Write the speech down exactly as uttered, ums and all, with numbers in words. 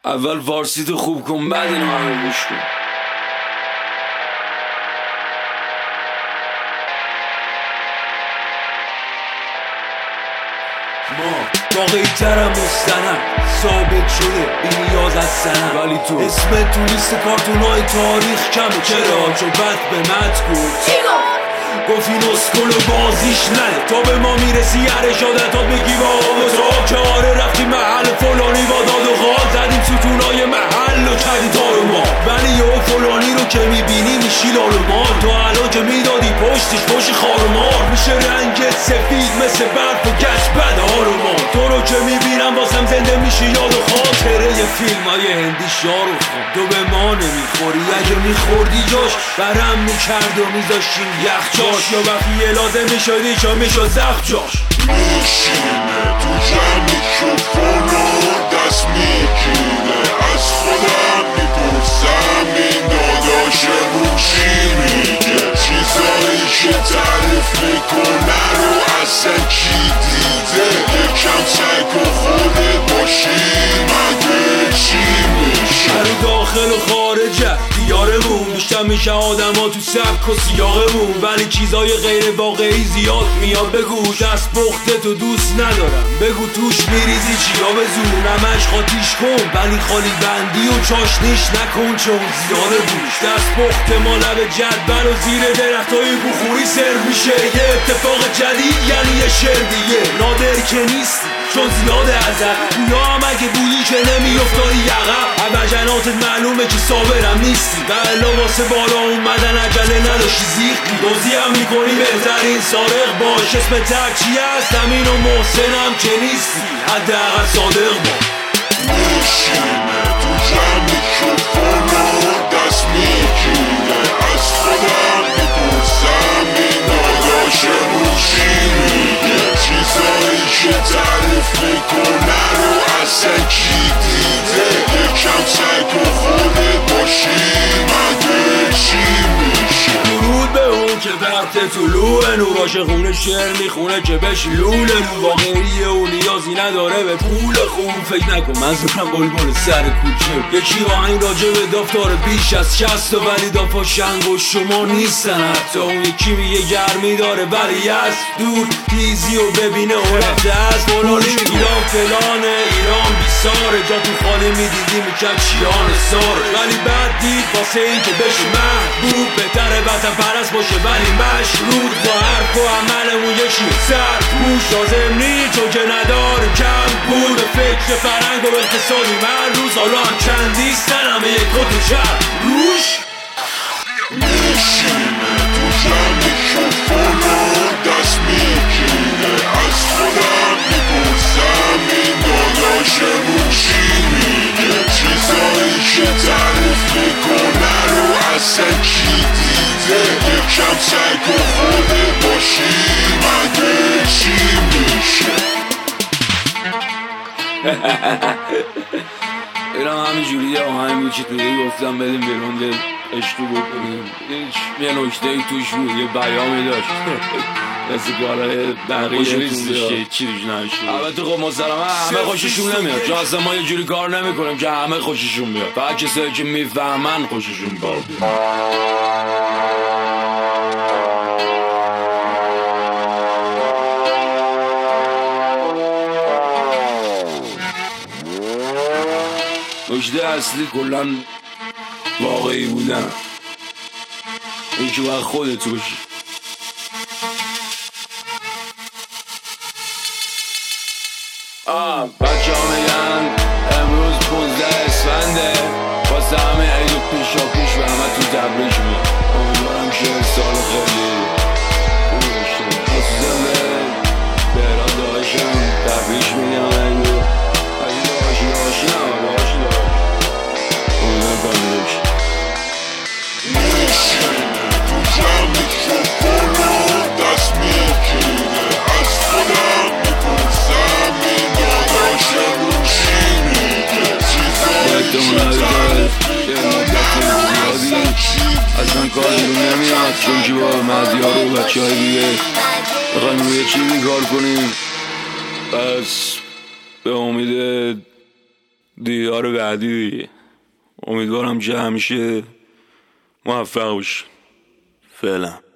اول فارسی تو خوب کن بعد اینو همه گوش کن. ما واقعی ترم مستند ثابت شده بی نیاز از سند، ولی تو اسم تو لیست کارتونای تاریخ کمه. چرا؟ چون بد به مت گفت گفت این اسکل و بازیش نده تا به ما میرسی ارشادتات بگی با آب و تا که آره رفتی محل فلانی با داد و غال زدیم ستونای محل و کردی تارو ما، ولی یه فلانی رو که میبینی میشی لالومان. تو الان که میدادی پشتش پشت خارمار میشه رنگت سفید مثل برف و گشت بد آرومان. تو رو که میبینم واسم زنده میشی یاد و خاطره یه فیلم های هندی شاروخ خان. تو به ما نمیخوری، اگه میخوردی جاش برم میکرد و میذاشیم یخ جاش، یا وقتی یه لازم میشدی چا میشد زخ جاش. میشینه تو جمعی شفانا دست میگیره از خودم میپرسم این داداشمون چی میگه، چیزایی که تعریف میکنه رو اصلا کی دیده. یکم سعی کن خودت باشی مگه چی میشه. هر داخل و خارجه دیارمون بیشتر میشه آدم ها تو سبک و سیاقمون، ولی چیزای غیر واقعی زیاد میاد. بگو دست پخته تو دوست ندارم، بگو توش میریزی چیا به زور نمش خاطیش کن، ولی خالی بندی و چاشنیش نکن چون زیاده بوش. دست پخته ما لب جدول و زیر درختای بخوری سر میشه. یه اتفاق جدید یعنی یه شعر دیگه نادر که نیست چون زیاده ازت یا هم اگه بودی که نمیافتادی یقب. عوجناتت معلومه که صابرم نیستی و الا واسه بالا اومدن عجله نداشتی زیختی. دوزی هم میکنی بهترین سارق باش، اسم تک چی هست امین و محسنم که نیستی حداقل صادق باش. میشینه تو جمعی شفانا دست میگیره از خودم میپرسم این داداشمون چی میگه، چیزایی که تعریف میکنه رو اصلا کی دیده. یکم سعی کن خودت باشی مگه چی میشه. درود به اون که وقت طلوع نوراش خونه شعر میخونه که بشی لوله نو. واقعیه و نیازی نداره به پول خون. فکر نکن من زنم بلبل سر کوچه یکی آهنگ راجع به دافتار بیش از شست و ولی دافا شنگ و شما نیستن. حتی اون یکی میگه گرمی داره ولی از دور تیزی و ببینه و رفته از فلانی ایران فلانه ایران بیساره جا تو خالی میدیدی میکرد چیان ساره، ولی بعد دید واسه این که بشه محبوب بهتره وطن پرست باشه ولی مشروط با حرف و عملمون یکی سر پوش لازم نی چون که نداره کم پول به فکر فرنگ و اقتصادی من روز حالا هم چندیستن همه یک کت و چرم روش. میشینه تو جمعی شفانا دست میگیره از خودم میپرسم این داداشمون چی میگه، چیزایی که تعریف میکنه رو اصلا کی دیده. یکم سعی کن خودت باشی مگه چی میشه. اینا همینجوری یه آهنگ بود که توی گفتم بدیم بیرون دل عشقی بکنیم. یه نکته ای توش بود، یه بیامی داشت دستی که حالا بقیه‌تون بیاد چی روش نشید. البته خب مسلما همه خوششون نمیاد چون اصلا ما یه جوری کار نمیکنیم که همه خوششون بیاد، فقط کسایی که میفهمن خوششون بیاد. نکته اصلی کلن واقعی بودن، این که باید خودت باشی. آه بچه ها میگن امروز پونزده اسفنده واسه همه عید و پیشا پیش و همه تو تبریک میاد. امیدوارم که سال خیلی خوب داشته باشه. خصوصا به بهراد داشتم تبریک میگم عیدو اگه داشتی داشتی نمه داشتی داشتی امیدوارم پانداش. میشینه تو جمعی شفانا دست میگیره از خودم میپرسم این داداشمون چی میگه، چیزایی که تعریف میکنه رو اصلا کی دیده. اصلا کارشون نمیاد چون که با مدیار و بچه های دیگه بخوایم روی چیزی کار کنیم. پس به امید دیدار بعدی. امیدوارم که همیشه موفق باشی. فعلا.